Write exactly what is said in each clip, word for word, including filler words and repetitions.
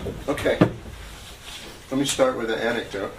Okay, let me start with an anecdote.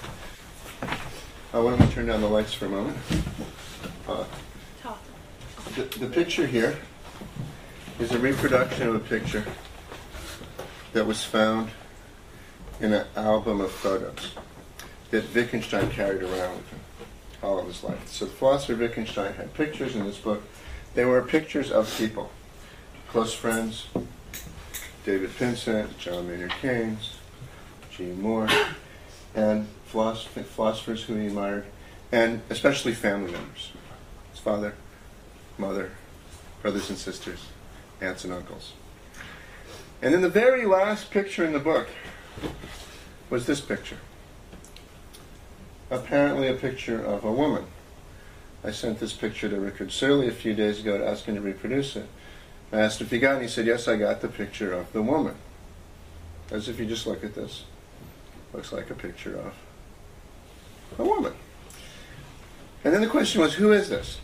I want to turn down the lights for a moment. Uh, the, the picture here is a reproduction of a picture that was found in an album of photos that Wittgenstein carried around with him all of his life. So the philosopher Wittgenstein had pictures in this book. They were pictures of people, close friends, David Pinsent, John Maynard Keynes, G. Moore, and philosoph- philosophers who he admired, and especially family members, his father, mother, brothers and sisters, aunts and uncles. And then the very last picture in the book was this picture. Apparently a picture of a woman. I sent this picture to Richard Searle a few days ago to ask him to reproduce it. I asked if he got it, and he said, yes, I got the picture of the woman. As if you just look at this. Looks like a picture of a woman. And then the question was, who is this?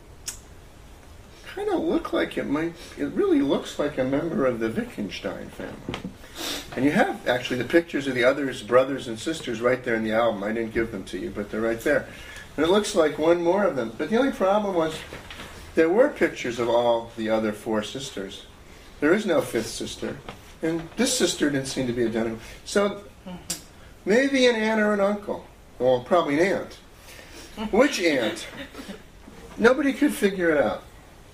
Kind of look like it might, it really looks like a member of the Wittgenstein family. And you have actually the pictures of the others, brothers and sisters, right there in the album. I didn't give them to you, but they're right there. And it looks like one more of them. But the only problem was there were pictures of all the other four sisters. There is no fifth sister. And this sister didn't seem to be identical. So maybe an aunt or an uncle. Well, probably an aunt. Which aunt? Nobody could figure it out.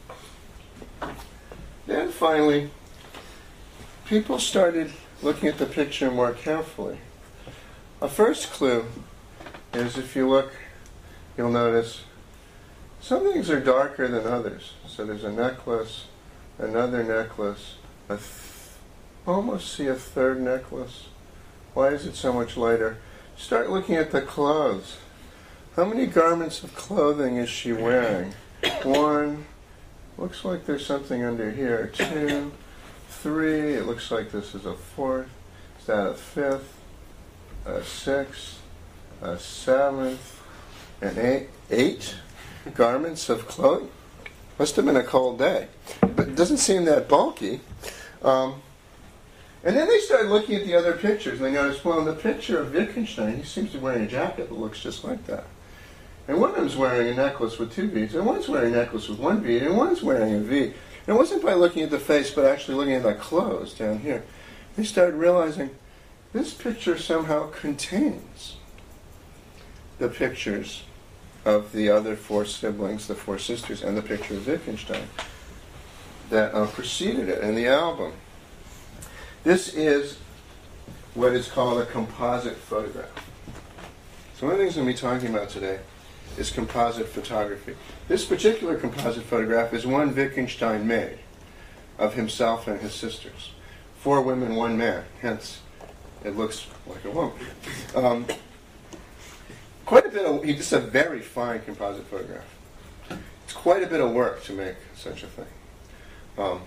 Then finally, people started looking at the picture more carefully. A first clue is if you look, you'll notice some things are darker than others. So there's a necklace, another necklace, a th- almost see a third necklace. Why is it so much lighter? Start looking at the clothes. How many garments of clothing is she wearing? One. Looks like there's something under here. Two. Three. It looks like this is a fourth. Is that a fifth? A sixth? A seventh? An eight? Eight garments of clothing? Must have been a cold day. But it doesn't seem that bulky. Um, and then they started looking at the other pictures. And they noticed, well, in the picture of Wittgenstein, he seems to be wearing a jacket that looks just like that. And one of them's wearing a necklace with two beads, and one's wearing a necklace with one bead, and one's wearing a V. And it wasn't by looking at the face, but actually looking at the clothes down here. They started realizing this picture somehow contains the pictures of the other four siblings, the four sisters, and the picture of Wittgenstein that uh, preceded it in the album. This is what is called a composite photograph. So one of the things we'll be talking about today is composite photography. This particular composite photograph is one Wittgenstein made of himself and his sisters. Four women, one man. Hence, it looks like a woman. Um, quite a bit of, it's a very fine composite photograph. It's quite a bit of work to make such a thing. Um,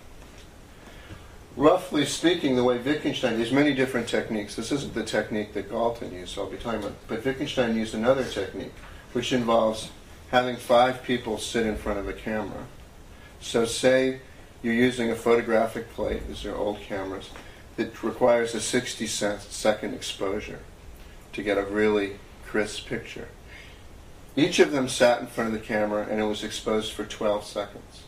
roughly speaking, the way Wittgenstein, there's many different techniques. This isn't the technique that Galton used, so I'll be talking about, but Wittgenstein used another technique, which involves having five people sit in front of a camera. So say you're using a photographic plate, these are old cameras, that requires a sixty second exposure to get a really crisp picture. Each of them sat in front of the camera and it was exposed for twelve seconds.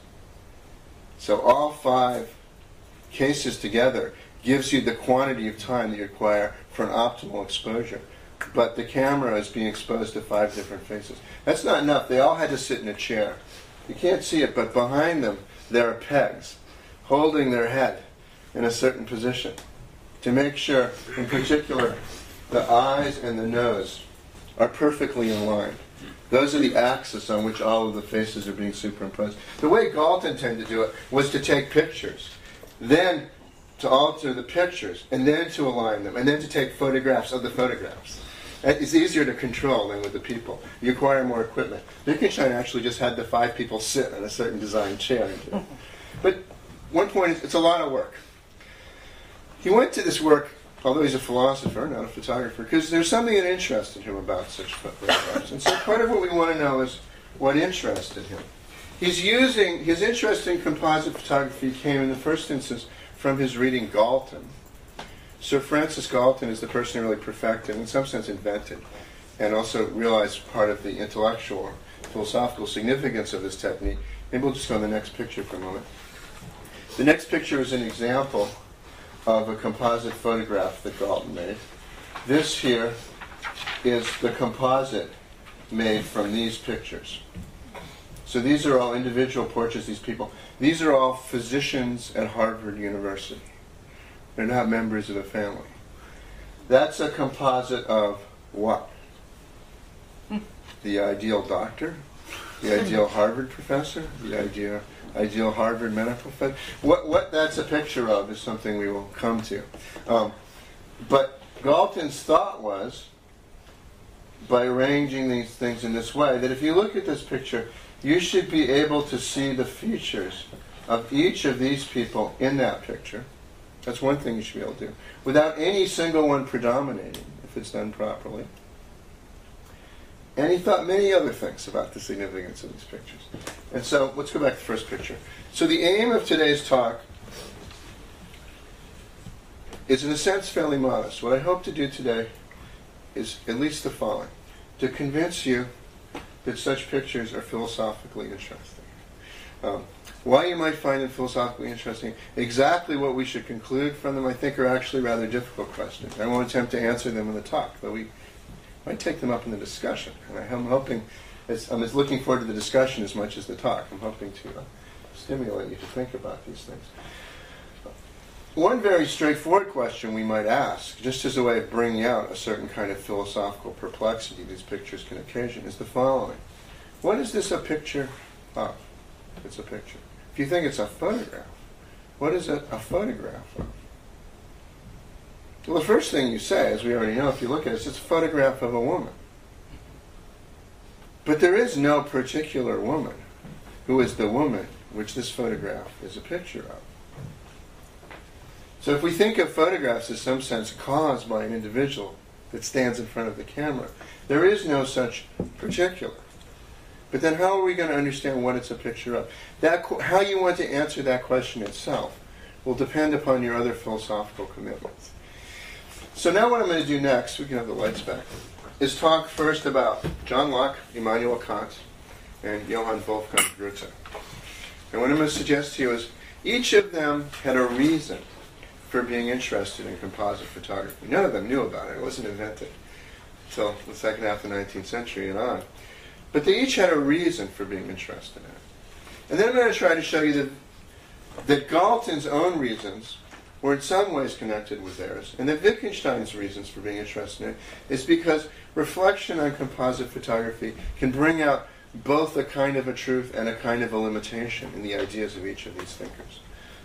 So all five cases together gives you the quantity of time that you require for an optimal exposure. But the camera is being exposed to five different faces. That's not enough. They all had to sit in a chair. You can't see it, but behind them there are pegs holding their head in a certain position to make sure, in particular, the eyes and the nose are perfectly in line. Those are the axes on which all of the faces are being superimposed. The way Galton tended to do it was to take pictures, then to alter the pictures, and then to align them, and then to take photographs of the photographs. It's easier to control than with the people. You require more equipment. Wittgenstein actually just had the five people sit in a certain designed chair. But one point is, it's a lot of work. He went to this work, although he's a philosopher, not a photographer, because there's something that interested him about such photographs. And so part of what we want to know is what interested him. He's using, his interest in composite photography came in the first instance from his reading Galton, Sir Francis Galton is the person who really perfected, in some sense invented, and also realized part of the intellectual, philosophical significance of this technique. Maybe we'll just go on the next picture for a moment. The next picture is an example of a composite photograph that Galton made. This here is the composite made from these pictures. So these are all individual portraits of these people. These are all physicians at Harvard University. They're not members of the family. That's a composite of what? The ideal doctor, the ideal Harvard professor, the ideal, ideal Harvard medical professor. What, what that's a picture of is something we will come to. Um, but Galton's thought was, by arranging these things in this way, that if you look at this picture, you should be able to see the features of each of these people in that picture. That's one thing you should be able to do, without any single one predominating, if it's done properly. And he thought many other things about the significance of these pictures. And so, let's go back to the first picture. So the aim of today's talk is, in a sense, fairly modest. What I hope to do today is at least the following: to convince you that such pictures are philosophically interesting. Um, why you might find them philosophically interesting, exactly what we should conclude from them, I think are actually rather difficult questions. I won't attempt to answer them in the talk, but we might take them up in the discussion. And I'm hoping, as, I'm as looking forward to the discussion as much as the talk. I'm hoping to uh, stimulate you to think about these things. One very straightforward question we might ask, just as a way of bringing out a certain kind of philosophical perplexity these pictures can occasion, is the following. What is this a picture of? It's a picture. If you think it's a photograph, what is it a photograph of? Well, the first thing you say, as we already know, if you look at it, is it's a photograph of a woman. But there is no particular woman who is the woman which this photograph is a picture of. So if we think of photographs as some sense caused by an individual that stands in front of the camera, there is no such particular. But then how are we going to understand what it's a picture of? That, how you want to answer that question itself will depend upon your other philosophical commitments. So now what I'm going to do next, we can have the lights back, is talk first about John Locke, Immanuel Kant, and Johann Wolfgang Goethe. And what I'm going to suggest to you is each of them had a reason for being interested in composite photography. None of them knew about it. It wasn't invented until the second half of the nineteenth century and on. But they each had a reason for being interested in it. And then I'm going to try to show you that, that Galton's own reasons were in some ways connected with theirs, and that Wittgenstein's reasons for being interested in it is because reflection on composite photography can bring out both a kind of a truth and a kind of a limitation in the ideas of each of these thinkers.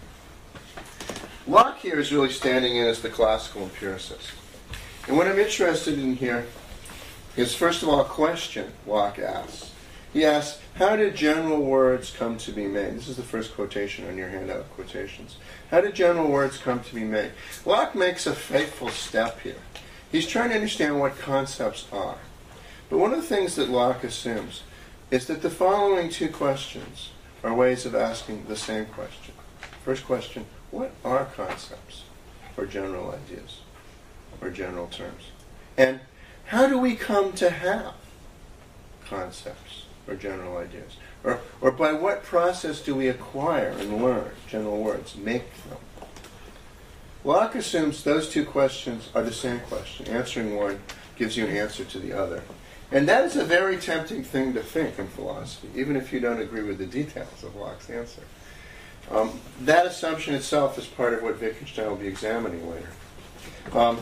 Locke here is really standing in as the classical empiricist. And what I'm interested in here is, first of all, a question Locke asks. He asks, how did general words come to be made? This is the first quotation on your handout of quotations. How did general words come to be made? Locke makes a fateful step here. He's trying to understand what concepts are. But one of the things that Locke assumes is that the following two questions are ways of asking the same question. First question, what are concepts or general ideas or general terms? And how do we come to have concepts or general ideas? Or, or by what process do we acquire and learn general words, make them? Locke assumes those two questions are the same question. Answering one gives you an answer to the other. And that is a very tempting thing to think in philosophy, even if you don't agree with the details of Locke's answer. Um, that assumption itself is part of what Wittgenstein will be examining later. Um,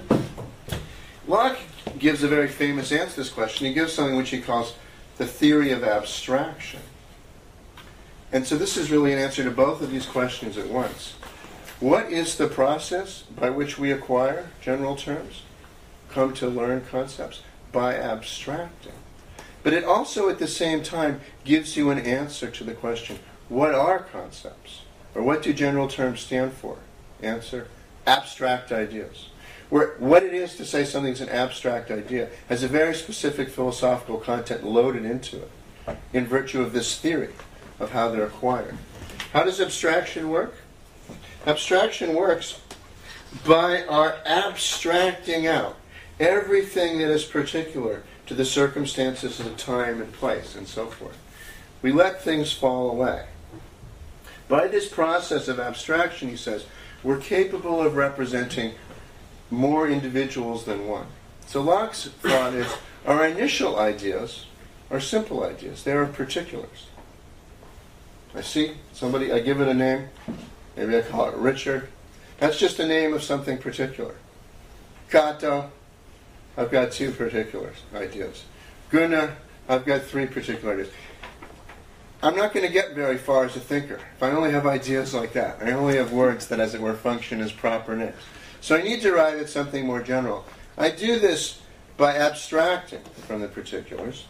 Locke gives a very famous answer to this question. He gives something which he calls the theory of abstraction. And so this is really an answer to both of these questions at once. What is the process by which we acquire general terms, come to learn concepts? By abstracting. But it also at the same time gives you an answer to the question, what are concepts? Or what do general terms stand for? Answer, abstract ideas. Where what it is to say something's an abstract idea has a very specific philosophical content loaded into it in virtue of this theory of how they're acquired. How does abstraction work? Abstraction works by our abstracting out everything that is particular to the circumstances of the time and place and so forth. We let things fall away. By this process of abstraction, he says, we're capable of representing more individuals than one. So Locke's thought is, our initial ideas are simple ideas. They are particulars. I see somebody, I give it a name, maybe I call it Richard. That's just a name of something particular. Kato, I've got two particular ideas. Gunnar, I've got three particular ideas. I'm not going to get very far as a thinker if I only have ideas like that. I only have words that, as it were, function as proper names. So I need to arrive at something more general. I do this by abstracting from the particulars.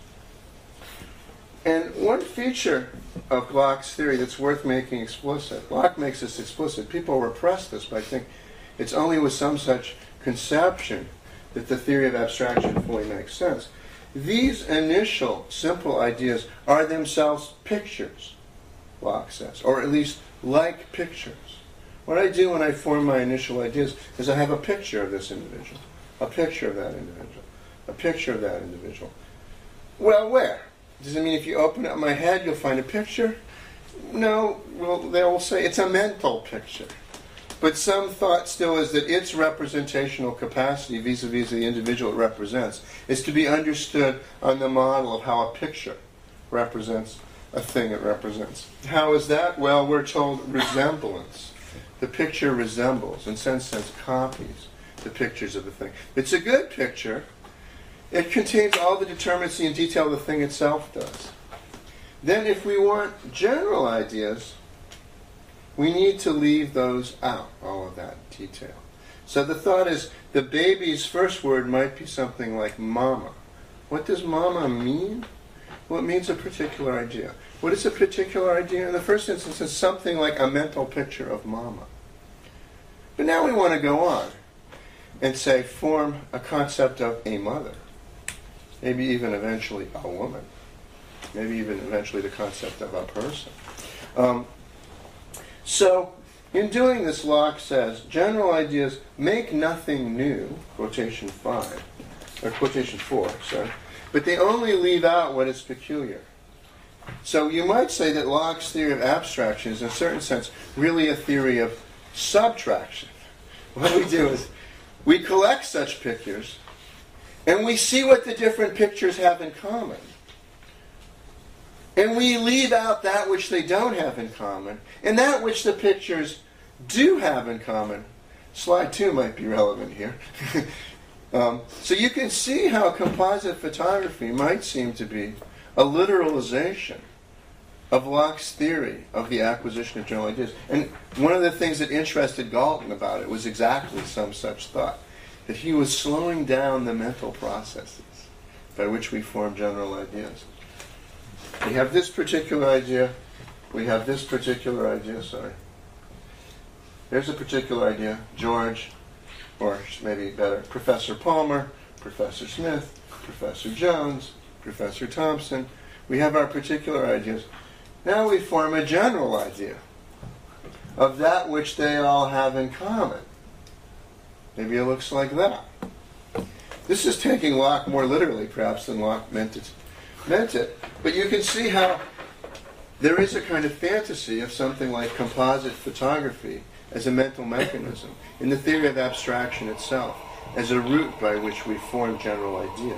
And one feature of Locke's theory that's worth making explicit, Locke makes this explicit. People repress this by thinking it's only with some such conception that the theory of abstraction fully makes sense. These initial simple ideas are themselves pictures, Locke says, or at least like pictures. What I do when I form my initial ideas is I have a picture of this individual, a picture of that individual, a picture of that individual. Well, where? Does it mean if you open up my head you'll find a picture? No, well, they will say it's a mental picture. But some thought still is that its representational capacity vis-a-vis the individual it represents is to be understood on the model of how a picture represents a thing it represents. How is that? Well, we're told resemblance. The picture resembles, in some sense copies, the pictures of the thing. It's a good picture. It contains all the determinacy and detail the thing itself does. Then if we want general ideas, we need to leave those out, all of that detail. So the thought is, the baby's first word might be something like mama. What does mama mean? Well, it means a particular idea. What is a particular idea? In the first instance, it's something like a mental picture of mama. But now we want to go on and say, form a concept of a mother. Maybe even eventually a woman. Maybe even eventually the concept of a person. Um, So, in doing this, Locke says, general ideas make nothing new, quotation five, or quotation four, sorry, but they only leave out what is peculiar. So you might say that Locke's theory of abstraction is, in a certain sense, really a theory of subtraction. What we do is, we collect such pictures, and we see what the different pictures have in common. And we leave out that which they don't have in common, and that which the pictures do have in common. Slide two might be relevant here. um, so you can see how composite photography might seem to be a literalization of Locke's theory of the acquisition of general ideas. And one of the things that interested Galton about it was exactly some such thought, that he was slowing down the mental processes by which we form general ideas. We have this particular idea, we have this particular idea, sorry. There's a particular idea, George, or maybe better, Professor Palmer, Professor Smith, Professor Jones, Professor Thompson. We have our particular ideas. Now we form a general idea of that which they all have in common. Maybe it looks like that. This is taking Locke more literally, perhaps, than Locke meant it. meant it. But you can see how there is a kind of fantasy of something like composite photography as a mental mechanism in the theory of abstraction itself, as a route by which we form general ideas.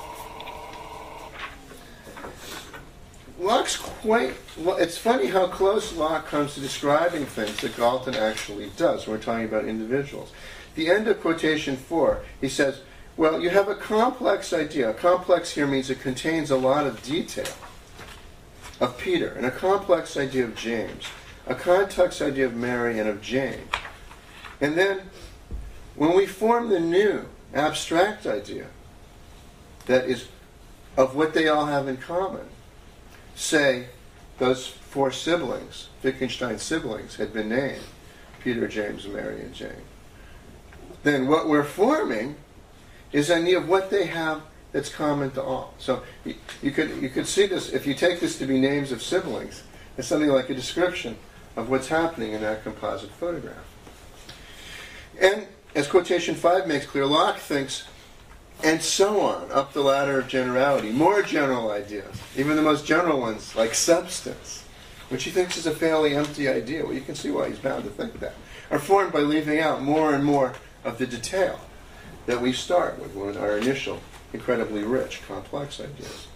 Locke's quite... Well, it's funny how close Locke comes to describing things that Galton actually does. We're talking about individuals. The end of quotation four, he says, well, you have a complex idea. Complex here means it contains a lot of detail of Peter, and a complex idea of James, a complex idea of Mary and of Jane. And then, when we form the new abstract idea that is of what they all have in common, say those four siblings, Wittgenstein's siblings, had been named Peter, James, Mary, and Jane, then what we're forming is an idea of what they have that's common to all. So you, you could you could see this, if you take this to be names of siblings, it's something like a description of what's happening in that composite photograph. And as quotation five makes clear, Locke thinks, and so on, up the ladder of generality. More general ideas, even the most general ones, like substance, which he thinks is a fairly empty idea. Well, you can see why he's bound to think that, are formed by leaving out more and more of the detail that we start with when our initial, incredibly rich, complex ideas.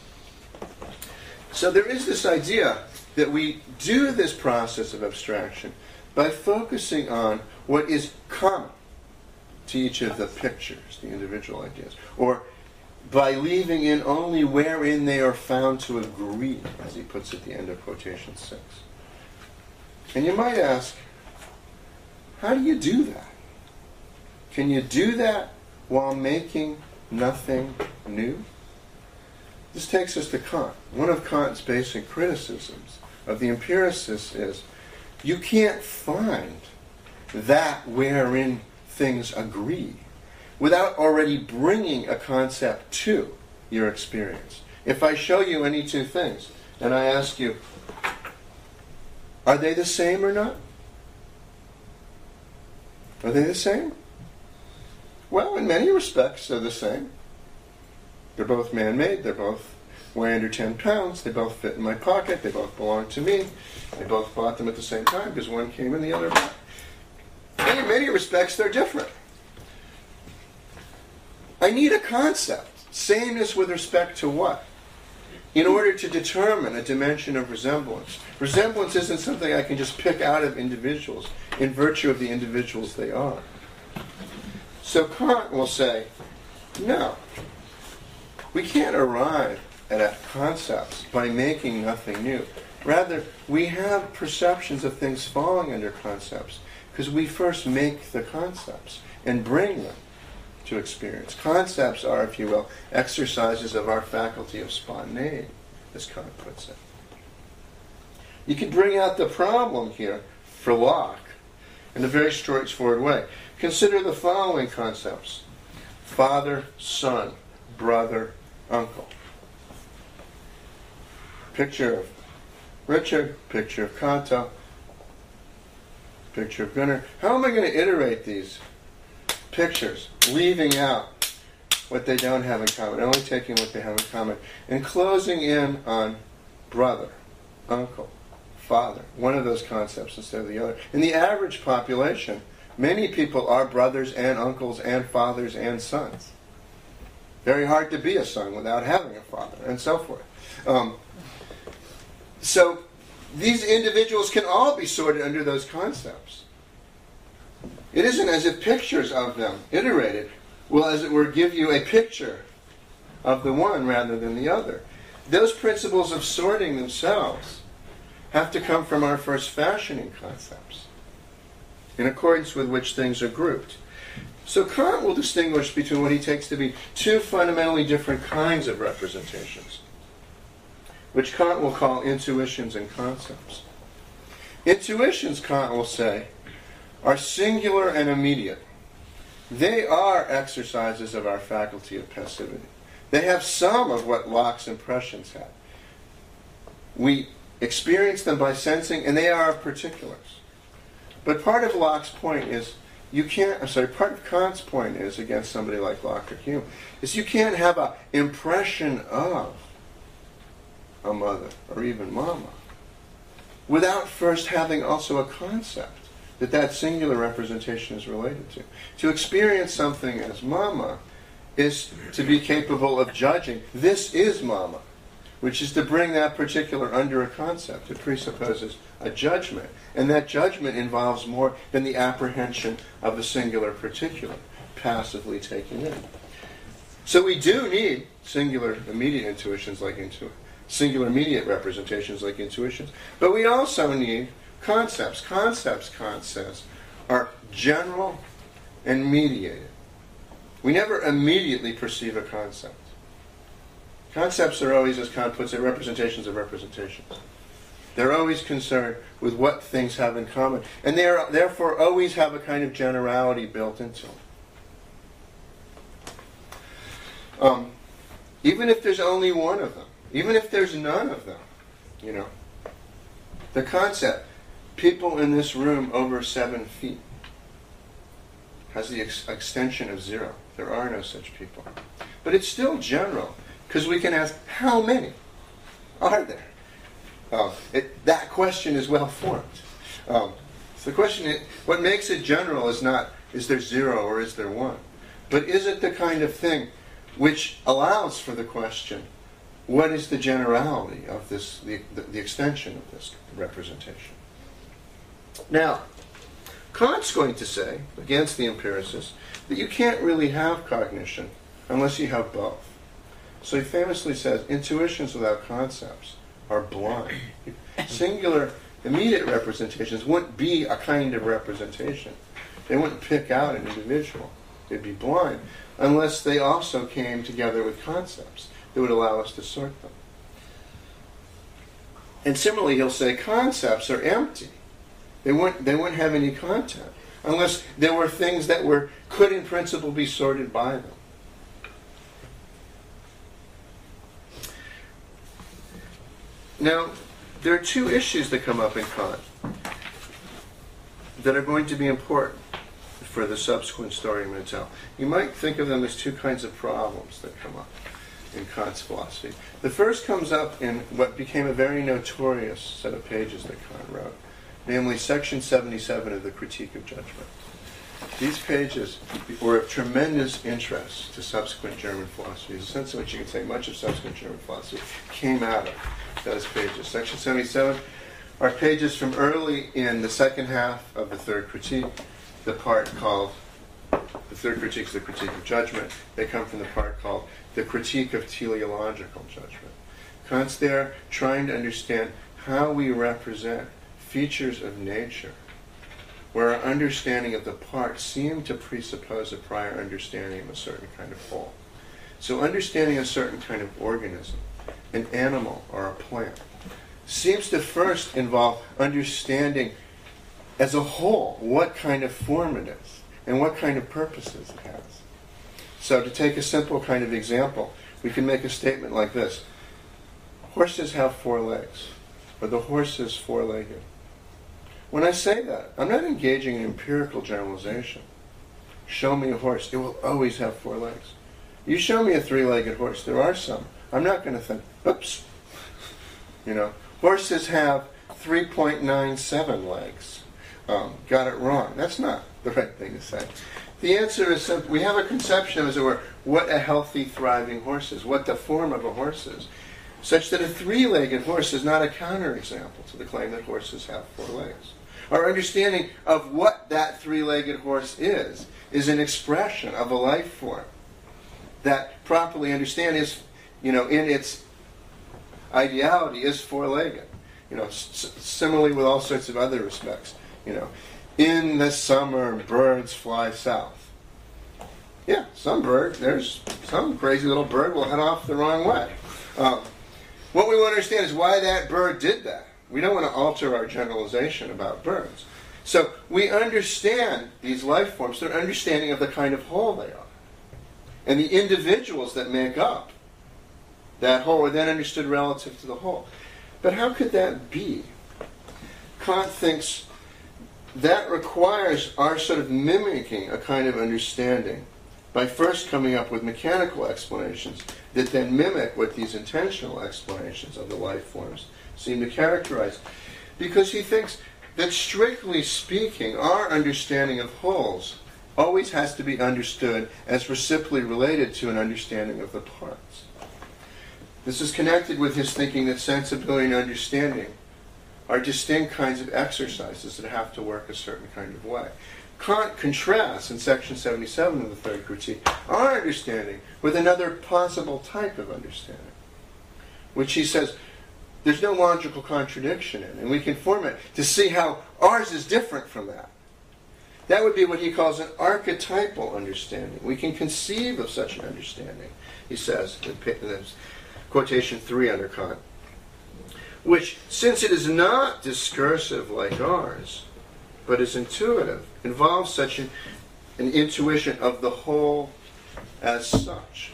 So there is this idea that we do this process of abstraction by focusing on what is common to each of the pictures, the individual ideas, or by leaving in only wherein they are found to agree, as he puts at the end of quotation six. And you might ask, how do you do that? Can you do that while making nothing new? This takes us to Kant. One of Kant's basic criticisms of the empiricists is, you can't find that wherein things agree without already bringing a concept to your experience. If I show you any two things, and I ask you, are they the same or not? Are they the same? Well, in many respects, they're the same. They're both man-made. They're both weigh under ten pounds. They both fit in my pocket. They both belong to me. I both bought them at the same time because one came in the other out. And in many respects, they're different. I need a concept. Sameness with respect to what? In order to determine a dimension of resemblance. Resemblance isn't something I can just pick out of individuals in virtue of the individuals they are. So Kant will say, no, we can't arrive at concepts by making nothing new. Rather, we have perceptions of things falling under concepts because we first make the concepts and bring them to experience. Concepts are, if you will, exercises of our faculty of spontaneity, as Kant puts it. You can bring out the problem here for Locke in a very straightforward way. Consider the following concepts: father, son, brother, uncle. Picture of Richard, picture of Kanto, picture of Gunnar. How am I going to iterate these pictures, leaving out what they don't have in common, only taking what they have in common, and closing in on brother, uncle, father, one of those concepts instead of the other? In the average population, many people are brothers and uncles and fathers and sons. Very hard to be a son without having a father, and so forth. Um, so these individuals can all be sorted under those concepts. It isn't as if pictures of them, iterated, will, as it were, give you a picture of the one rather than the other. Those principles of sorting themselves have to come from our first fashioning concepts, in accordance with which things are grouped. So Kant will distinguish between what he takes to be two fundamentally different kinds of representations, which Kant will call intuitions and concepts. Intuitions, Kant will say, are singular and immediate. They are exercises of our faculty of passivity. They have some of what Locke's impressions had. We experience them by sensing, and they are of particulars. But part of Locke's point is, you can't, I'm sorry, part of Kant's point is, against somebody like Locke or Hume, is you can't have an impression of a mother, or even mama, without first having also a concept that that singular representation is related to. To experience something as mama is to be capable of judging, this is mama, which is to bring that particular under a concept. It presupposes a judgment, and that judgment involves more than the apprehension of a singular particular, passively taken in. So we do need singular immediate intuitions like intuition, singular immediate representations like intuitions, but we also need concepts. Concepts, Kant says, are general and mediated. We never immediately perceive a concept. Concepts are always, as Kant puts it, representations of representations. They're always concerned with what things have in common, and they are, therefore always have a kind of generality built into them. Um, even if there's only one of them, even if there's none of them, you know, the concept, people in this room over seven feet. has the ex- extension of zero. There are no such people. But it's still general, because we can ask, how many are there? Uh, it, that question is well formed. Um, so the question is, what makes it general is not, is there zero or is there one? But is it the kind of thing which allows for the question, what is the generality of this, the, the, the extension of this representation? Now, Kant's going to say, against the empiricists, that you can't really have cognition unless you have both. So he famously says, intuitions without concepts are blind. Singular, immediate representations wouldn't be a kind of representation. They wouldn't pick out an individual. They'd be blind, unless they also came together with concepts that would allow us to sort them. And similarly, he'll say concepts are empty. They wouldn't, they wouldn't have any content, unless there were things that were could in principle be sorted by them. Now, there are two issues that come up in Kant that are going to be important for the subsequent story I'm going to tell. You might think of them as two kinds of problems that come up in Kant's philosophy. The first comes up in what became a very notorious set of pages that Kant wrote, namely section seventy-seven of the Critique of Judgment. These pages were of tremendous interest to subsequent German philosophy. There's a sense in which you can say much of subsequent German philosophy came out of those pages. Section seventy-seven are pages from early in the second half of the Third Critique, the part called, the Third Critique is the Critique of Judgment. They come from the part called the Critique of Teleological Judgment. Kant's there trying to understand how we represent features of nature where our understanding of the part seemed to presuppose a prior understanding of a certain kind of whole. So understanding a certain kind of organism, an animal or a plant, seems to first involve understanding as a whole what kind of form it is and what kind of purposes it has. So to take a simple kind of example, we can make a statement like this. Horses have four legs, or the horse is four-legged. When I say that, I'm not engaging in empirical generalization. Show me a horse, it will always have four legs. You show me a three-legged horse, there are some. I'm not going to think, oops. You know, horses have three point nine seven legs. Um, got it wrong. That's not the right thing to say. The answer is simple. We have a conception, as it were, what a healthy, thriving horse is, what the form of a horse is, such that a three-legged horse is not a counterexample to the claim that horses have four legs. Our understanding of what that three-legged horse is is an expression of a life form that, properly understand, is, you know, in its ideality, is four-legged. You know, s- similarly with all sorts of other respects. You know, in the summer, birds fly south. Yeah, some bird, there's some crazy little bird will head off the wrong way. Um, what we want to understand is why that bird did that. We don't want to alter our generalization about birds. So we understand these life forms through an understanding of the kind of whole they are. And the individuals that make up that whole are then understood relative to the whole. But how could that be? Kant thinks that requires our sort of mimicking a kind of understanding by first coming up with mechanical explanations that then mimic what these intentional explanations of the life forms seem to characterize. Because he thinks that, strictly speaking, our understanding of wholes always has to be understood as reciprocally related to an understanding of the parts. This is connected with his thinking that sensibility and understanding are distinct kinds of exercises that have to work a certain kind of way. Kant contrasts in section seventy-seven of the Third Critique our understanding with another possible type of understanding, which he says there's no logical contradiction in, and we can form it to see how ours is different from that. That would be what he calls an archetypal understanding. We can conceive of such an understanding, he says, in quotation three under Kant, which, since it is not discursive like ours, but is intuitive, involves such an, an intuition of the whole as such.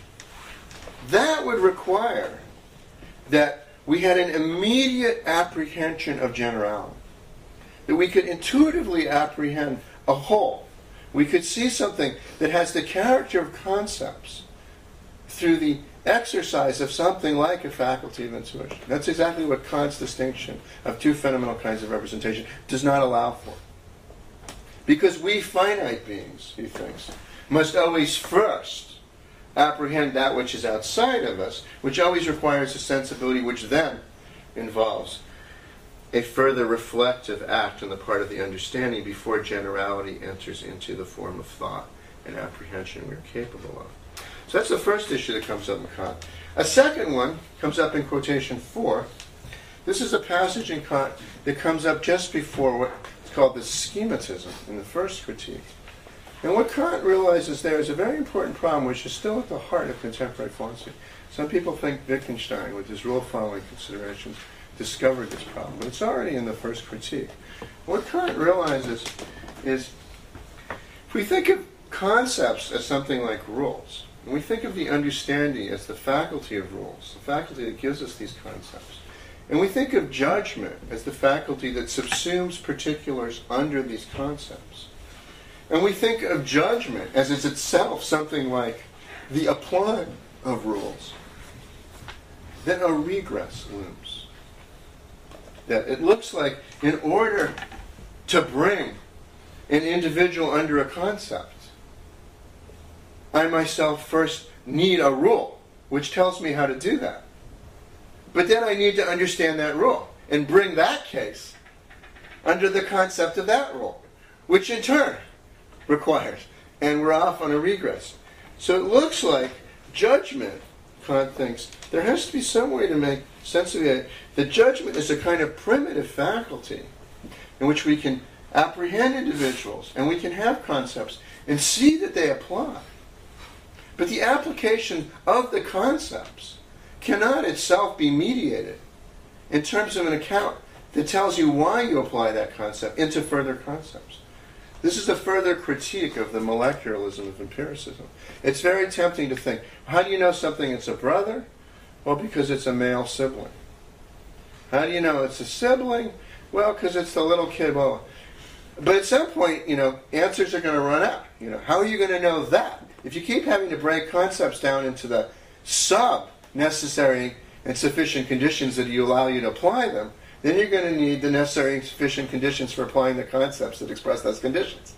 That would require that we had an immediate apprehension of generality, that we could intuitively apprehend a whole we could see something that has the character of concepts through the exercise of something like a faculty of intuition. That's exactly what Kant's distinction of two fundamental kinds of representation does not allow for. Because we finite beings, he thinks, must always first apprehend that which is outside of us, which always requires a sensibility which then involves a further reflective act on the part of the understanding before generality enters into the form of thought and apprehension we are capable of. So that's the first issue that comes up in Kant. A second one comes up in quotation four. This is a passage in Kant that comes up just before what's called the schematism in the first critique. And what Kant realizes there is a very important problem which is still at the heart of contemporary philosophy. Some people think Wittgenstein, with his rule-following considerations, discovered this problem, but it's already in the first critique. What Kant realizes is, if we think of concepts as something like rules, and we think of the understanding as the faculty of rules, the faculty that gives us these concepts, and we think of judgment as the faculty that subsumes particulars under these concepts, and we think of judgment as is itself something like the applying of rules, then a regress looms. That it looks like in order to bring an individual under a concept, I myself first need a rule which tells me how to do that. But then I need to understand that rule and bring that case under the concept of that rule, which in turn requires, and we're off on a regress. So it looks like judgment, Kant thinks, there has to be some way to make sense of it. That judgment is a kind of primitive faculty in which we can apprehend individuals and we can have concepts and see that they apply. But the application of the concepts cannot itself be mediated in terms of an account that tells you why you apply that concept into further concepts. This is a further critique of the molecularism of empiricism. It's very tempting to think, how do you know something is a brother? Well, because it's a male sibling. How do you know it's a sibling? Well, because it's the little kid. Well, but at some point, you know, answers are going to run out. You know, how are you going to know that? If you keep having to break concepts down into the sub-necessary and sufficient conditions that you allow you to apply them, then you're going to need the necessary and sufficient conditions for applying the concepts that express those conditions.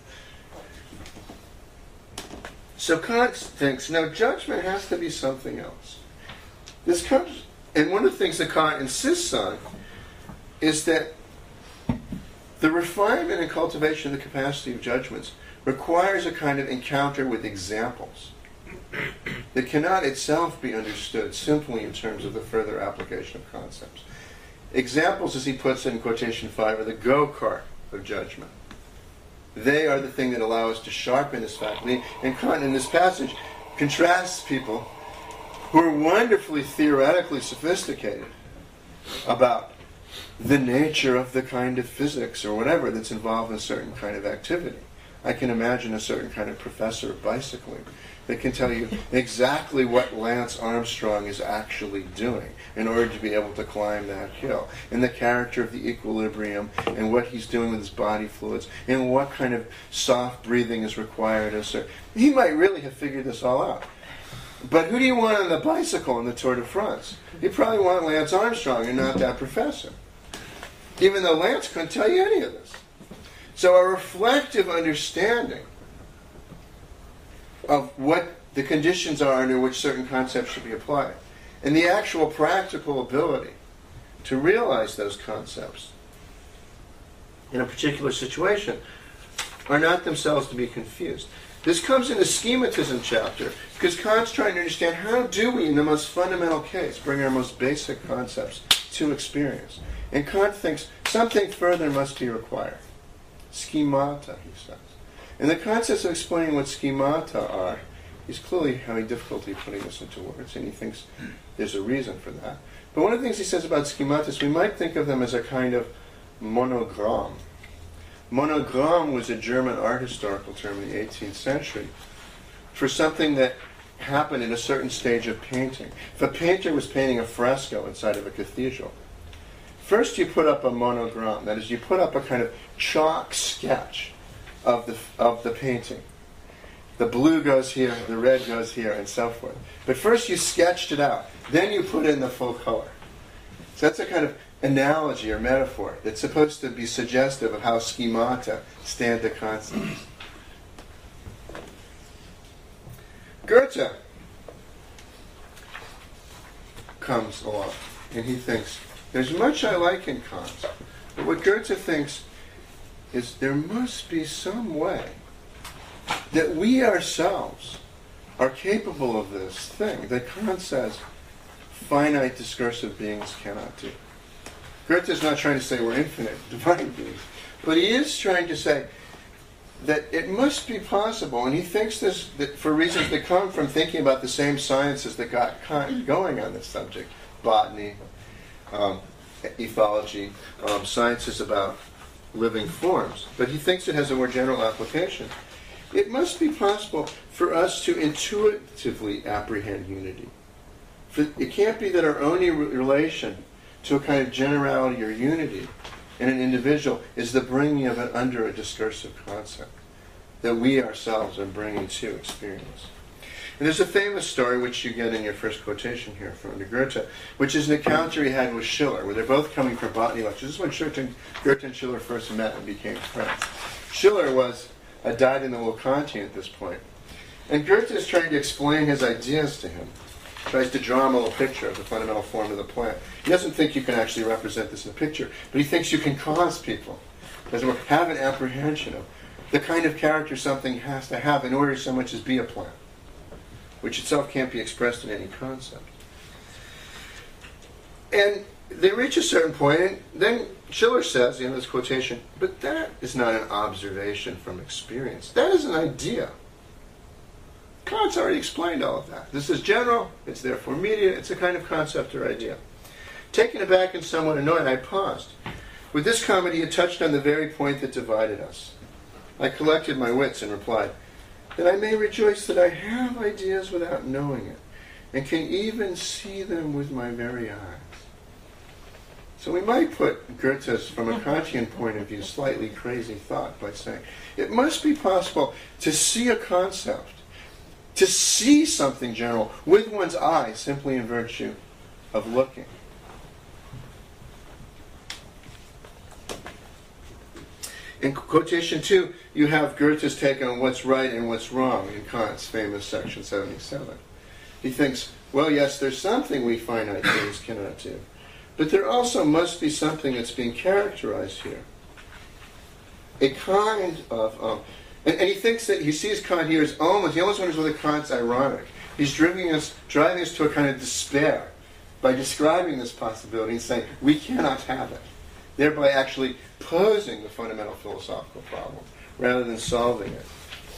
So Kant thinks, no, judgment has to be something else. This comes, and one of the things that Kant insists on is that the refinement and cultivation of the capacity of judgments requires a kind of encounter with examples that cannot itself be understood simply in terms of the further application of concepts. Examples, as he puts it in quotation five, are the go-kart of judgment. They are the thing that allow us to sharpen this faculty. And Kant, in this passage, contrasts people who are wonderfully theoretically sophisticated about the nature of the kind of physics or whatever that's involved in a certain kind of activity. I can imagine a certain kind of professor of bicycling that can tell you exactly what Lance Armstrong is actually doing in order to be able to climb that hill, and the character of the equilibrium, and what he's doing with his body fluids, and what kind of soft breathing is required. As a, he might really have figured this all out. But who do you want on the bicycle in the Tour de France? You probably want Lance Armstrong and not that professor, even though Lance couldn't tell you any of this. So a reflective understanding of what the conditions are under which certain concepts should be applied, and the actual practical ability to realize those concepts in a particular situation are not themselves to be confused. This comes in the schematism chapter because Kant's trying to understand how do we, in the most fundamental case, bring our most basic concepts to experience. And Kant thinks something further must be required. Schemata, he says. And the concepts of explaining what schemata are, he's clearly having difficulty putting this into words, and he thinks there's a reason for that. But one of the things he says about schemata is we might think of them as a kind of monogram. Monogram was a German art historical term in the eighteenth century for something that happened in a certain stage of painting. If a painter was painting a fresco inside of a cathedral, first you put up a monogram, that is, you put up a kind of chalk sketch of the, of the painting. The blue goes here, the red goes here, and so forth. But first you sketched it out. Then you put in the full color. So that's a kind of analogy or metaphor that's supposed to be suggestive of how schemata stand to concepts. Goethe comes along, and he thinks, there's much I like in Kant, but what Goethe thinks is there must be some way that we ourselves are capable of this thing that Kant says finite discursive beings cannot do. Goethe is not trying to say we're infinite divine beings, but he is trying to say that it must be possible, and he thinks this that for reasons that come from thinking about the same sciences that got Kant going on this subject, botany, um, ethology, um, sciences about living forms. But he thinks it has a more general application. It must be possible for us to intuitively apprehend unity. For it can't be that our only re- relation to a kind of generality or unity in an individual is the bringing of it under a discursive concept that we ourselves are bringing to experience. And there's a famous story, which you get in your first quotation here from Goethe, which is an encounter he had with Schiller, where they're both coming from botany lectures. This is when Goethe and Schiller first met and became friends. Schiller was a dyed-in-the-wool Kantian at this point. And Goethe is trying to explain his ideas to him. Tries to draw him a little picture of the fundamental form of the plant. He doesn't think you can actually represent this in a picture, but he thinks you can cause people, as it were, have an apprehension of the kind of character something has to have in order to so much as be a plant, which itself can't be expressed in any concept. And they reach a certain point, and then Schiller says, in this quotation, but that is not an observation from experience. That is an idea. Kant's already explained all of that. This is general, it's therefore immediate, it's a kind of concept or idea. Taken aback and somewhat annoyed, I paused. With this comment, he had touched on the very point that divided us. I collected my wits and replied, that I may rejoice that I have ideas without knowing it, and can even see them with my very eyes. So we might put Goethe's, from a Kantian point of view, slightly crazy thought by saying, it must be possible to see a concept, to see something general with one's eye simply in virtue of looking. In quotation two, you have Goethe's take on what's right and what's wrong in Kant's famous section seventy-seven. He thinks, well, yes, there's something we finite beings cannot do, but there also must be something that's being characterized here. A kind of... Um, And, and he thinks that he sees Kant here as almost, he almost wonders whether Kant's ironic. He's driving us, driving us to a kind of despair by describing this possibility and saying, we cannot have it, thereby actually posing the fundamental philosophical problem rather than solving it.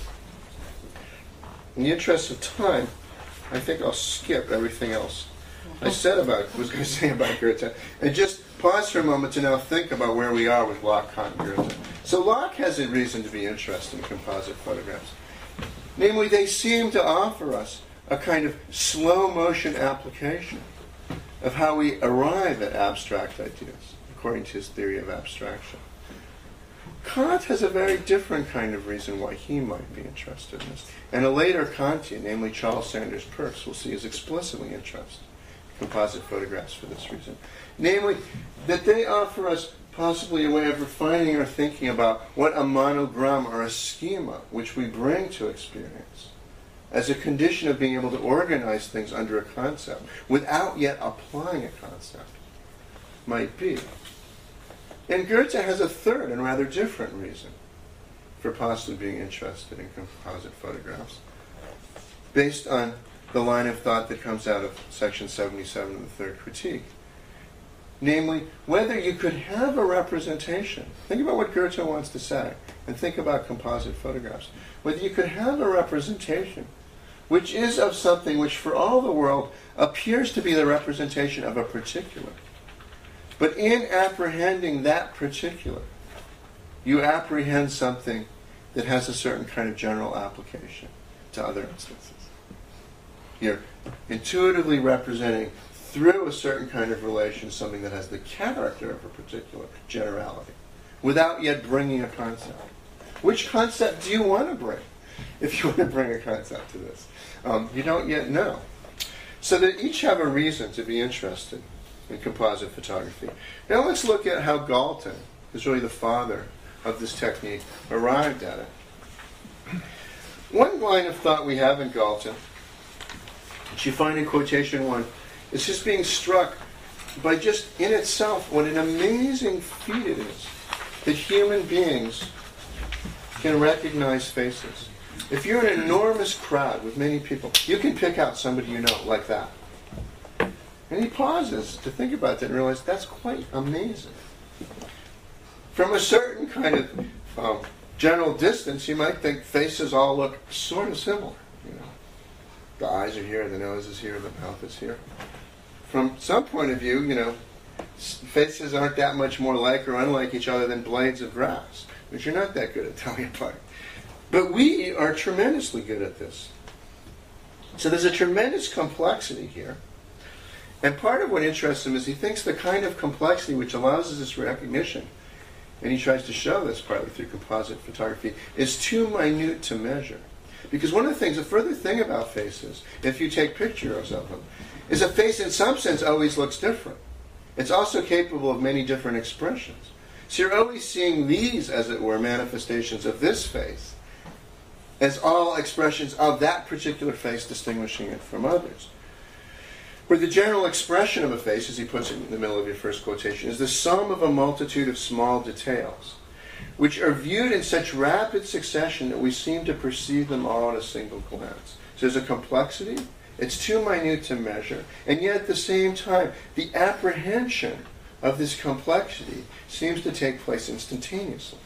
In the interest of time, I think I'll skip everything else I said about, was going to say about Goethe, and just pause for a moment to now think about where we are with Locke, Kant, and Goethe. So Locke has a reason to be interested in composite photographs. Namely, they seem to offer us a kind of slow-motion application of how we arrive at abstract ideas, according to his theory of abstraction. Kant has a very different kind of reason why he might be interested in this. And a later Kantian, namely Charles Sanders Peirce, will see as explicitly interested in composite photographs for this reason. Namely, that they offer us possibly a way of refining our thinking about what a monogram or a schema, which we bring to experience, as a condition of being able to organize things under a concept, without yet applying a concept, might be. And Goethe has a third and rather different reason for possibly being interested in composite photographs, based on the line of thought that comes out of section seventy-seven of the Third Critique. Namely, whether you could have a representation, think about what Goethe wants to say, and think about composite photographs, whether you could have a representation which is of something which for all the world appears to be the representation of a particular. But in apprehending that particular, you apprehend something that has a certain kind of general application to other instances. You're intuitively representing through a certain kind of relation something that has the character of a particular generality, without yet bringing a concept. Which concept do you want to bring? If you want to bring a concept to this. Um, you don't yet know. So they each have a reason to be interested in composite photography. Now let's look at how Galton, who's really the father of this technique, arrived at it. One line of thought we have in Galton, which you find in quotation one, is just being struck by just in itself what an amazing feat it is that human beings can recognize faces. If you're in an enormous crowd with many people, you can pick out somebody you know like that. And he pauses to think about that and realize that's quite amazing. From a certain kind of um, general distance, you might think faces all look sort of similar. You know, the eyes are here, the nose is here, the mouth is here. From some point of view, you know, faces aren't that much more like or unlike each other than blades of grass, which you're not that good at telling apart. But we are tremendously good at this. So there's a tremendous complexity here. And part of what interests him is he thinks the kind of complexity which allows us this recognition, and he tries to show this partly through composite photography, is too minute to measure. Because one of the things, the further thing about faces, if you take pictures of them, is a face in some sense always looks different. It's also capable of many different expressions. So you're always seeing these, as it were, manifestations of this face, as all expressions of that particular face, distinguishing it from others. Where the general expression of a face, as he puts it in the middle of your first quotation, is the sum of a multitude of small details, which are viewed in such rapid succession that we seem to perceive them all at a single glance. So there's a complexity, it's too minute to measure, and yet at the same time, the apprehension of this complexity seems to take place instantaneously.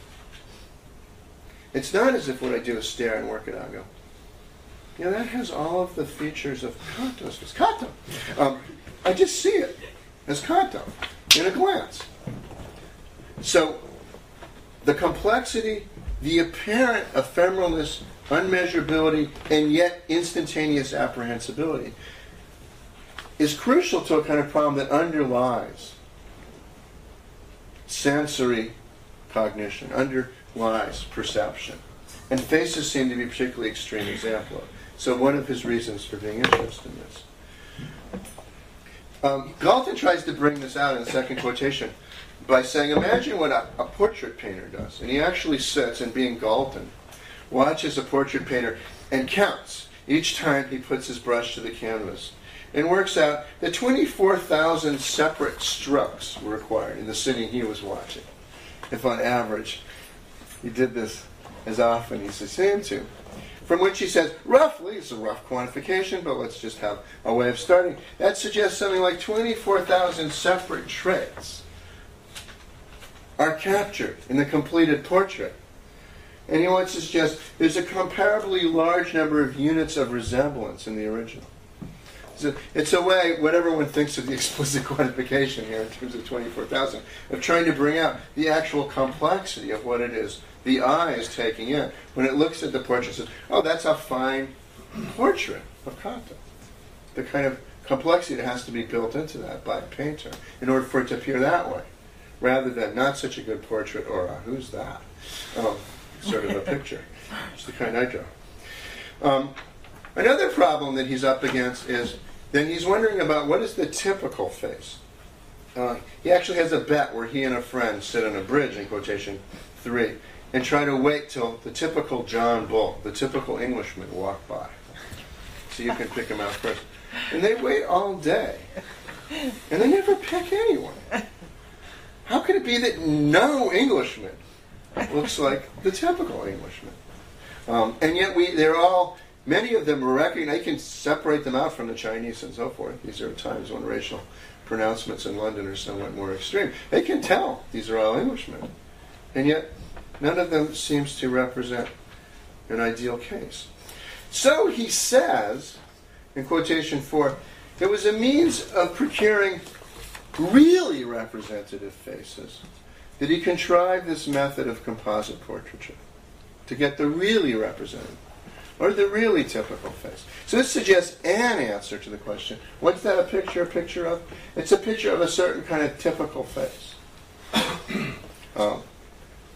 It's not as if what I do is stare and work it out and go, you know, that has all of the features of Kanto's. It's Kanto. Um, I just see it as Kanto in a glance. So the complexity, the apparent ephemeralness, unmeasurability, and yet instantaneous apprehensibility is crucial to a kind of problem that underlies sensory cognition, underlies perception. And faces seem to be a particularly extreme example of it. So one of his reasons for being interested in this. Um, Galton tries to bring this out in the second quotation by saying, imagine what a, a portrait painter does. And he actually sits, and being Galton, watches a portrait painter and counts each time he puts his brush to the canvas, and works out that twenty-four thousand separate strokes were required in the sitting he was watching. If on average he did this as often as he seemed to. From which he says, roughly, it's a rough quantification, but let's just have a way of starting. That suggests something like twenty-four thousand separate traits are captured in the completed portrait. And he wants to suggest there's a comparably large number of units of resemblance in the original. So it's a way, whatever one thinks of the explicit quantification here in terms of twenty-four thousand, of trying to bring out the actual complexity of what it is the eye is taking in. When it looks at the portrait, it says, oh, that's a fine portrait of Kanto. The kind of complexity that has to be built into that by a painter in order for it to appear that way, rather than not such a good portrait or uh, who's that? Um, sort of a picture. It's the kind I draw. Um, another problem that he's up against is then he's wondering about what is the typical face. Uh, he actually has a bet where he and a friend sit on a bridge in quotation three and try to wait till the typical John Bull, the typical Englishman, walk by. So you can pick him out first. And they wait all day. And they never pick anyone. How could it be that no Englishman looks like the typical Englishman? Um, and yet we, they're all, many of them are recognized. They can separate them out from the Chinese and so forth. These are times when racial pronouncements in London are somewhat more extreme. They can tell these are all Englishmen. And yet none of them seems to represent an ideal case. So he says, in quotation four, it was a means of procuring really representative faces that he contrived this method of composite portraiture, to get the really representative, or the really typical face. So this suggests an answer to the question, what's that a picture a picture of? It's a picture of a certain kind of typical face. um,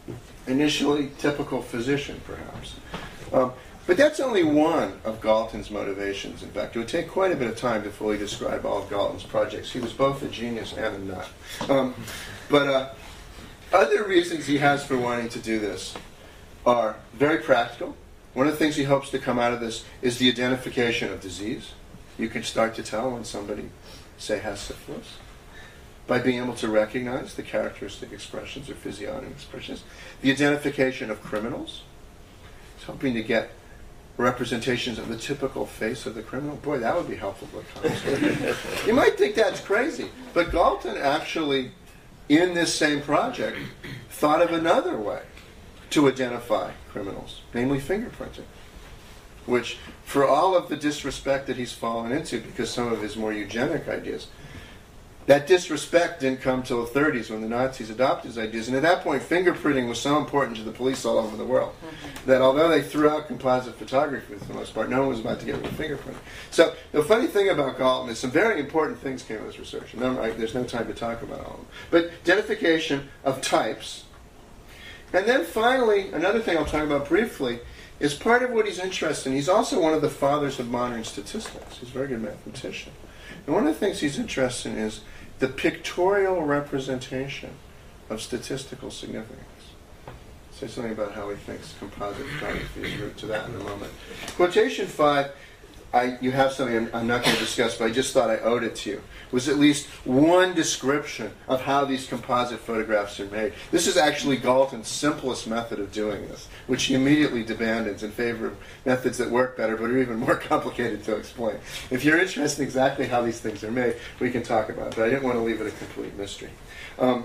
initially typical physician, perhaps. Um, but that's only one of Galton's motivations. In fact, it would take quite a bit of time to fully describe all of Galton's projects. He was both a genius and a nut. Um, but uh, other reasons he has for wanting to do this are very practical. One of the things he hopes to come out of this is the identification of disease. You can start to tell when somebody, say, has syphilis by being able to recognize the characteristic expressions or physiognomic expressions. The identification of criminals. He's hoping to get representations of the typical face of the criminal. Boy, that would be helpful to a connoisseur. You might think that's crazy, but Galton actually, in this same project, thought of another way to identify criminals, namely fingerprinting, which, for all of the disrespect that he's fallen into because some of his more eugenic ideas, that disrespect didn't come till the thirties when the Nazis adopted his ideas. And at that point, fingerprinting was so important to the police all over the world mm-hmm. that although they threw out composite photography for the most part, no one was about to get rid of fingerprinting. So the funny thing about Galton is some very important things came of his research. Remember, I, there's no time to talk about all of them. But identification of types. And then finally, another thing I'll talk about briefly is part of what he's interested in. He's also one of the fathers of modern statistics. He's a very good mathematician. And one of the things he's interested in is the pictorial representation of statistical significance. Say something about how he thinks composite photography is root to that in a moment. Quotation five, I, you have something I'm, I'm not going to discuss, but I just thought I owed it to you, was at least one description of how these composite photographs are made. This is actually Galton's simplest method of doing this, which he immediately abandons in favor of methods that work better but are even more complicated to explain. If you're interested in exactly how these things are made, we can talk about it, but I didn't want to leave it a complete mystery. Um,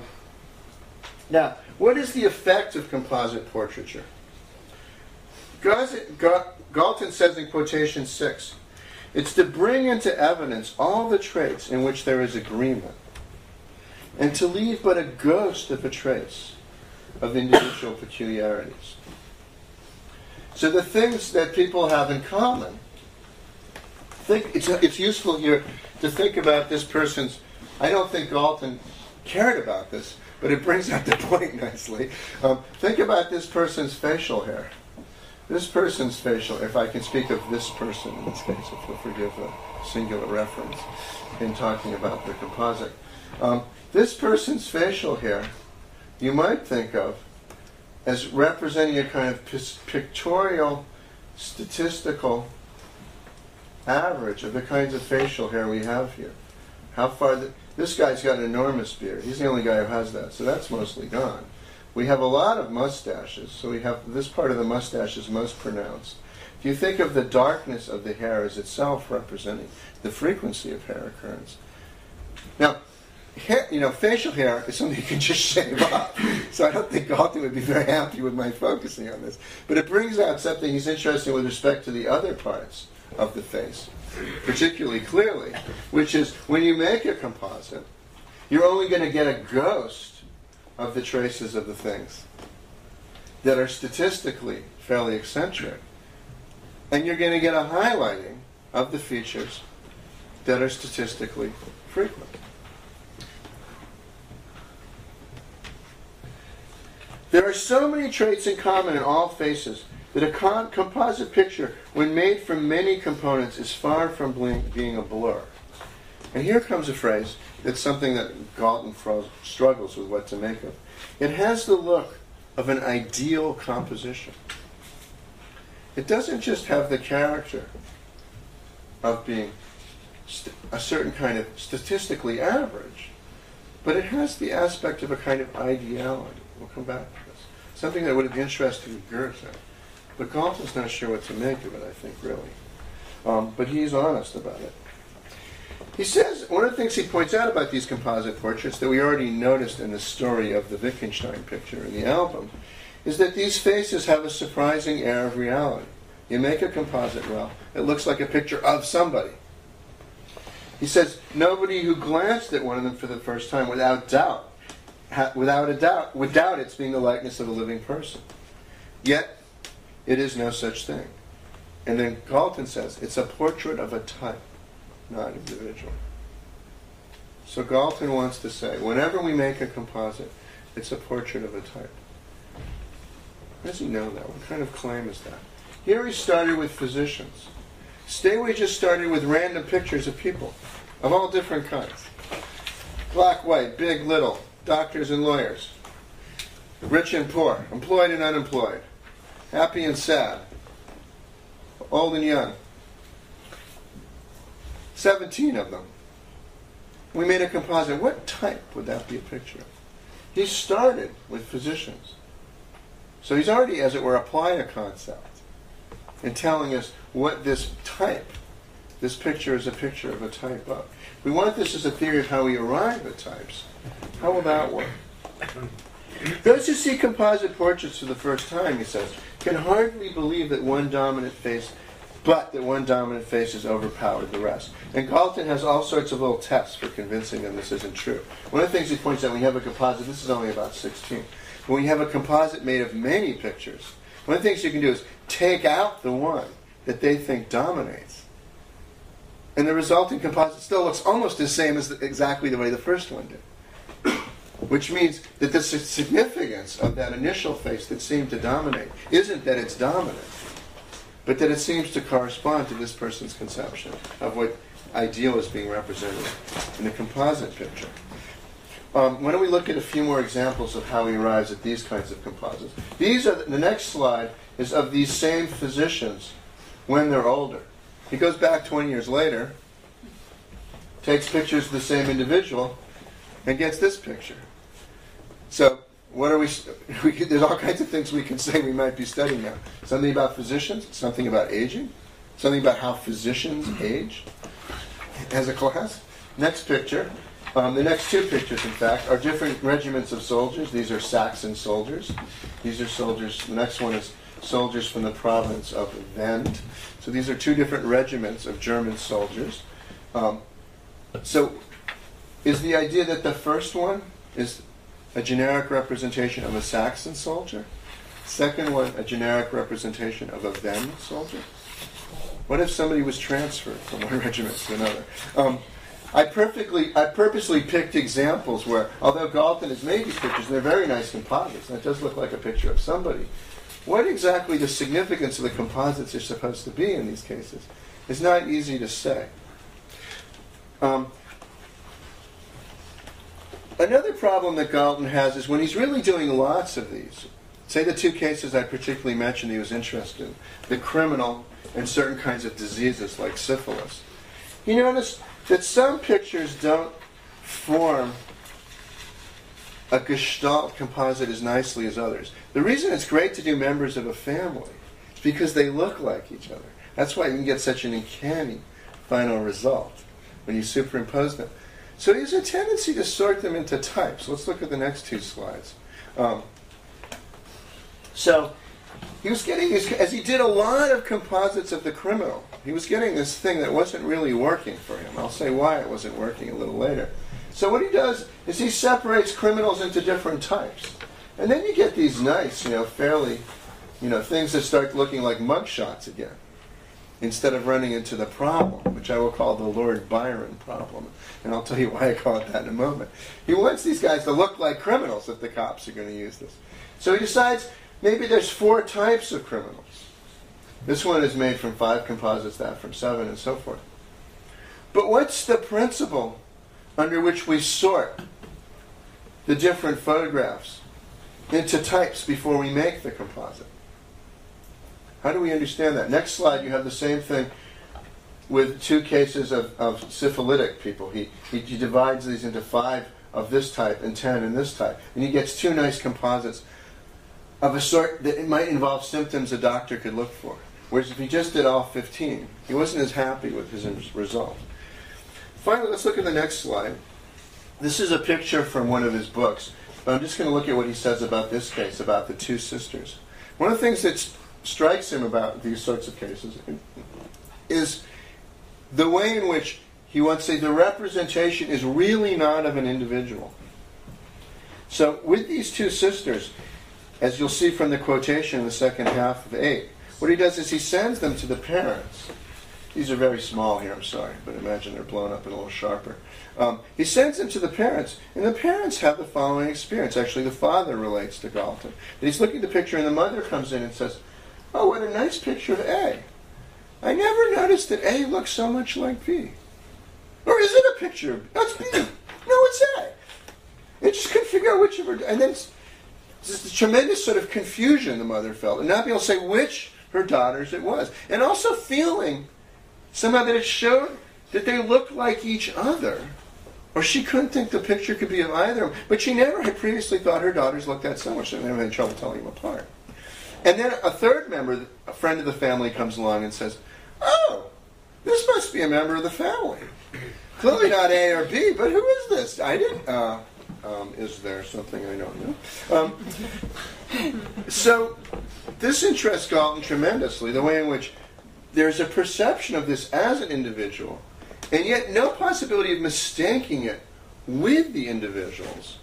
now, what is the effect of composite portraiture? Galton says in quotation six, it's to bring into evidence all the traits in which there is agreement, and to leave but a ghost of a trace of individual peculiarities. So the things that people have in common, think it's, it's useful here to think about this person's, I don't think Galton cared about this, but it brings out the point nicely. Um, think about this person's facial hair. This person's facial, if I can speak of this person in this case, if you'll forgive a singular reference in talking about the composite. Um, this person's facial hair, you might think of as representing a kind of pictorial, statistical average of the kinds of facial hair we have here. How far, the, this guy's got an enormous beard. He's the only guy who has that, so that's mostly gone. We have a lot of mustaches, so we have this part of the mustache is most pronounced. If you think of the darkness of the hair as itself representing the frequency of hair occurrence. Now, hair, you know, facial hair is something you can just shave off, so I don't think Galton would be very happy with my focusing on this. But it brings out something he's interested in with respect to the other parts of the face, particularly clearly, which is when you make a composite, you're only going to get a ghost of the traces of the things that are statistically fairly eccentric. And you're going to get a highlighting of the features that are statistically frequent. There are so many traits in common in all faces that a con- composite picture, when made from many components, is far from bling- being a blur. And here comes a phrase that's something that Galton fro- struggles with what to make of. It has the look of an ideal composition. It doesn't just have the character of being st- a certain kind of statistically average, but it has the aspect of a kind of ideality. We'll come back to this. Something that would have interested Goethe. But Galton's not sure what to make of it, I think, really. Um, but he's honest about it. He says, one of the things he points out about these composite portraits that we already noticed in the story of the Wittgenstein picture in the album, is that these faces have a surprising air of reality. You make a composite, well, it looks like a picture of somebody. He says, nobody who glanced at one of them for the first time without doubt, ha- without a doubt, would doubt its being the likeness of a living person. Yet, it is no such thing. And then Galton says, it's a portrait of a type, not individual. So Galton wants to say, whenever we make a composite, it's a portrait of a type. How does he know that? What kind of claim is that? Here he started with physicians. Staway just started with random pictures of people of all different kinds. Black, white, big, little, doctors and lawyers, rich and poor, employed and unemployed, happy and sad, old and young. Seventeen of them. We made a composite. What type would that be a picture of? He started with physicians. So he's already, as it were, applying a concept and telling us what this type, this picture is a picture of a type of. We want this as a theory of how we arrive at types. How will that work? Those who see composite portraits for the first time, he says, can hardly believe that one dominant face, but that one dominant face has overpowered the rest. And Galton has all sorts of little tests for convincing them this isn't true. One of the things he points out when you have a composite, this is only about sixteen, when you have a composite made of many pictures, one of the things you can do is take out the one that they think dominates. And the resulting composite still looks almost the same as the, exactly the way the first one did. Which means that the significance of that initial face that seemed to dominate isn't that it's dominant, but that it seems to correspond to this person's conception of what ideal is being represented in the composite picture. Um, why don't we look at a few more examples of how he arrives at these kinds of composites. These are the, the next slide is of these same physicians when they're older. He goes back twenty years later, takes pictures of the same individual, and gets this picture. So, what are we, we? There's all kinds of things we can say we might be studying now. Something about physicians, something about aging, something about how physicians age as a class. Next picture. Um, the next two pictures, in fact, are different regiments of soldiers. These are Saxon soldiers. These are soldiers. The next one is soldiers from the province of Vend. So these are two different regiments of German soldiers. Um, so is the idea that the first one is a generic representation of a Saxon soldier? Second one, a generic representation of a Vend soldier? What if somebody was transferred from one regiment to another? Um, I perfectly, I purposely picked examples where, although Galton has made these pictures, and they're very nice composites, and it does look like a picture of somebody, what exactly the significance of the composites are supposed to be in these cases is not easy to say. Um, another problem that Galton has is when he's really doing lots of these, say the two cases I particularly mentioned he was interested in, the criminal and certain kinds of diseases like syphilis, you notice that some pictures don't form a gestalt composite as nicely as others. The reason it's great to do members of a family is because they look like each other. That's why you can get such an uncanny final result when you superimpose them. So there's a tendency to sort them into types. Let's look at the next two slides. Um, so he was getting this, as he did a lot of composites of the criminal, he was getting this thing that wasn't really working for him. I'll say why it wasn't working a little later. So what he does is he separates criminals into different types. And then you get these nice, you know, fairly, you know, things that start looking like mugshots again, instead of running into the problem, which I will call the Lord Byron problem. And I'll tell you why I call it that in a moment. He wants these guys to look like criminals if the cops are going to use this. So he decides maybe there's four types of criminals. This one is made from five composites, that from seven, and so forth. But what's the principle under which we sort the different photographs into types before we make the composite? How do we understand that? Next slide, you have the same thing with two cases of, of syphilitic people. He, he, he divides these into five of this type and ten in this type. And he gets two nice composites of a sort that it might involve symptoms a doctor could look for. Whereas if he just did all fifteen, he wasn't as happy with his result. Finally, let's look at the next slide. This is a picture from one of his books. But I'm just going to look at what he says about this case, about the two sisters. One of the things that strikes him about these sorts of cases is the way in which he wants to say the representation is really not of an individual. So with these two sisters, as you'll see from the quotation in the second half of eight, what he does is he sends them to the parents These are very small here, I'm sorry, but imagine they're blown up and a little sharper. Um, he sends them to the parents, and the parents have the following experience. Actually, the father relates to Galton. And he's looking at the picture, and the mother comes in and says, "Oh, what a nice picture of A. I never noticed that A looks so much like B. Or is it a picture of, that's B. No, it's A." They just couldn't figure out which of her, and then it's, it's this tremendous sort of confusion the mother felt, and not be able to say which her daughters it was. And also feeling somehow that it showed that they looked like each other. Or she couldn't think the picture could be of either of them. But she never had previously thought her daughters looked that similar, so they never had trouble telling them apart. And then a third member, a friend of the family, comes along and says, "Oh, this must be a member of the family. Clearly not A or B, but who is this? I didn't... Uh, um, is there something I don't know?" Um, so this interests Galton tremendously, the way in which there's a perception of this as an individual, and yet no possibility of mistaking it with the individuals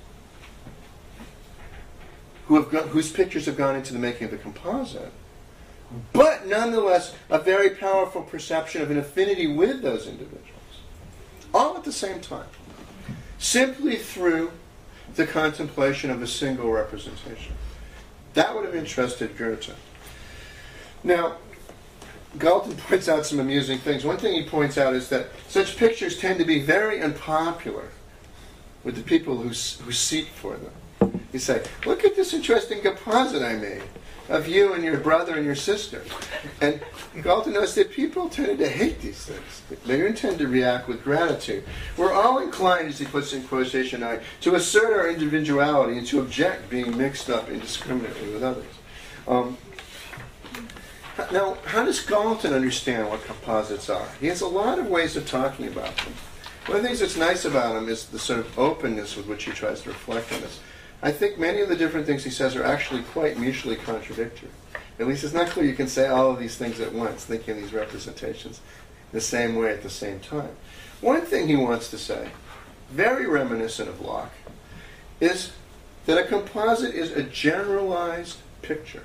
who have gone, whose pictures have gone into the making of the composite, but nonetheless a very powerful perception of an affinity with those individuals, all at the same time, simply through the contemplation of a single representation. That would have interested Goethe. Now, Galton points out some amusing things. One thing he points out is that such pictures tend to be very unpopular with the people who, who seek for them. You say, "Look at this interesting composite I made of you and your brother and your sister." And Galton noticed that people tended to hate these things. They didn't tend to react with gratitude. We're all inclined, as he puts in quotation I, to assert our individuality and to object being mixed up indiscriminately with others. Um, Now, how does Galton understand what composites are? He has a lot of ways of talking about them. One of the things that's nice about him is the sort of openness with which he tries to reflect on this. I think many of the different things he says are actually quite mutually contradictory. At least it's not clear you can say all of these things at once, thinking of these representations the same way at the same time. One thing he wants to say, very reminiscent of Locke, is that a composite is a generalized picture.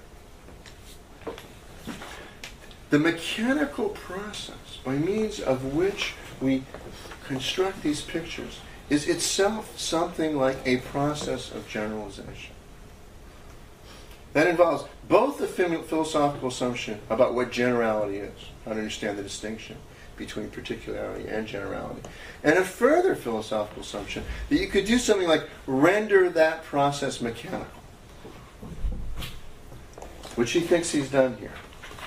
The mechanical process by means of which we construct these pictures is itself something like a process of generalization. That involves both the philosophical assumption about what generality is, how to understand the distinction between particularity and generality, and a further philosophical assumption that you could do something like render that process mechanical, which he thinks he's done here.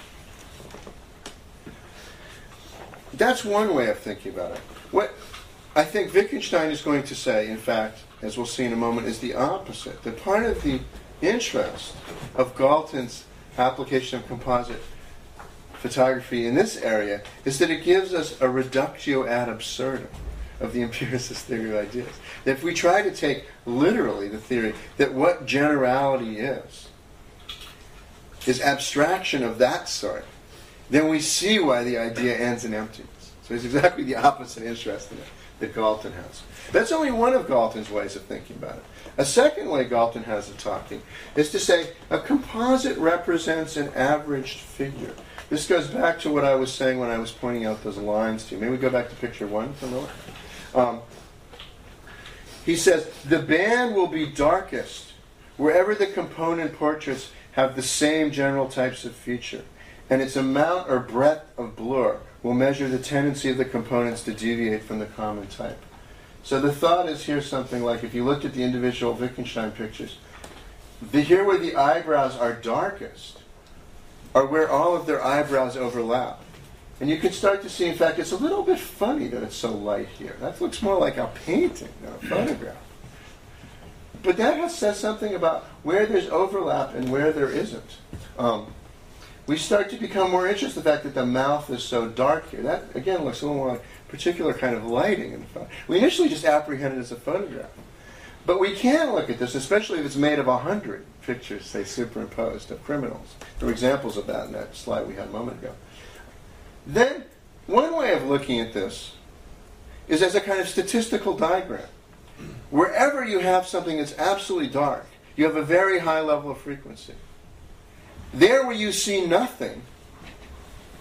That's one way of thinking about it. What I think Wittgenstein is going to say, in fact, as we'll see in a moment, is the opposite. That part of the interest of Galton's application of composite photography in this area is that it gives us a reductio ad absurdum of the empiricist theory of ideas. That if we try to take literally the theory that what generality is, is abstraction of that sort, then we see why the idea ends in emptiness. So it's exactly the opposite interest in it that Galton has. That's only one of Galton's ways of thinking about it. A second way Galton has of talking is to say a composite represents an averaged figure. This goes back to what I was saying when I was pointing out those lines to you. Maybe we go back to picture one for a moment. Um, he says, "The band will be darkest wherever the component portraits have the same general types of feature, and its amount or breadth of blur will measure the tendency of the components to deviate from the common type." So the thought is here something like, if you looked at the individual Wittgenstein pictures, the, here where the eyebrows are darkest are where all of their eyebrows overlap. And you can start to see, in fact, it's a little bit funny that it's so light here. That looks more like a painting than a photograph. But that has, says something about where there's overlap and where there isn't. Um, we start to become more interested in the fact that the mouth is so dark here. That, again, looks a little more like a particular kind of lighting in the photo. We initially just apprehend it as a photograph. But we can look at this, especially if it's made of a hundred pictures, say, superimposed of criminals. There were examples of that in that slide we had a moment ago. Then, one way of looking at this is as a kind of statistical diagram. Wherever you have something that's absolutely dark, you have a very high level of frequency. There where you see nothing,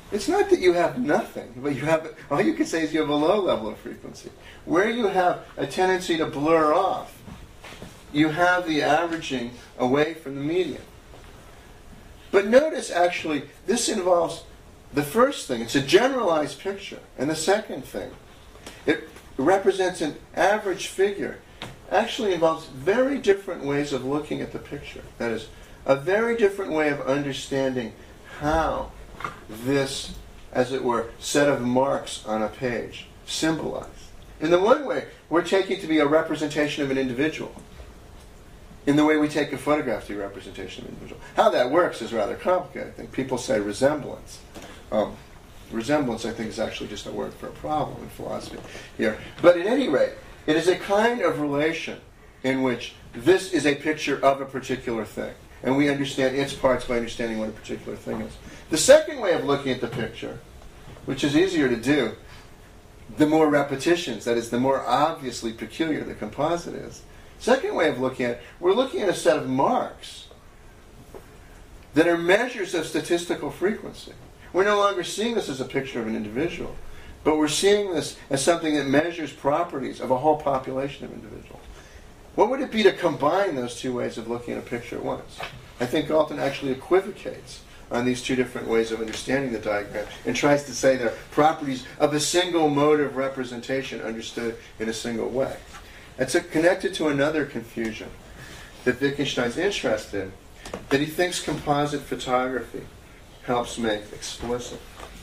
It's not that you have nothing, but you have, all you can say is you have a low level of frequency. Where you have a tendency to blur off, you have the averaging away from the median. But notice, actually, this involves the first thing. It's a generalized picture. And the second thing, it represents an average figure. Actually involves very different ways of looking at the picture. That is, a very different way of understanding how this, as it were, set of marks on a page symbolize. In the one way, we're taking to be a representation of an individual. In the way we take a photograph to be a representation of an individual. How that works is rather complicated. I think people say resemblance. Um, resemblance, I think, is actually just a word for a problem in philosophy here. But at any rate, it is a kind of relation in which this is a picture of a particular thing. And we understand its parts by understanding what a particular thing is. The second way of looking at the picture, which is easier to do, the more repetitions, that is, the more obviously peculiar the composite is. Second way of looking at it, we're looking at a set of marks that are measures of statistical frequency. We're no longer seeing this as a picture of an individual, but we're seeing this as something that measures properties of a whole population of individuals. What would it be to combine those two ways of looking at a picture at once? I think Galton actually equivocates on these two different ways of understanding the diagram and tries to say they're properties of a single mode of representation understood in a single way. It's a, connected to another confusion that Wittgenstein's interested in, that he thinks composite photography helps make explicit.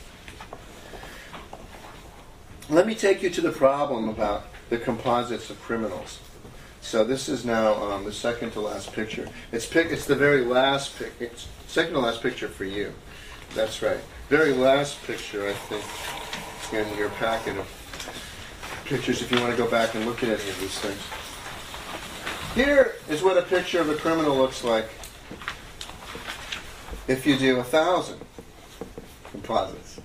Let me take you to the problem about the composites of criminals. So this is now um, the second to last picture. It's pic- It's the very last pic. It's second to last picture for you. That's right. Very last picture, I think, in your packet of pictures. If you want to go back and look at any of these things. Here is what a picture of a criminal looks like if you do a thousand composites.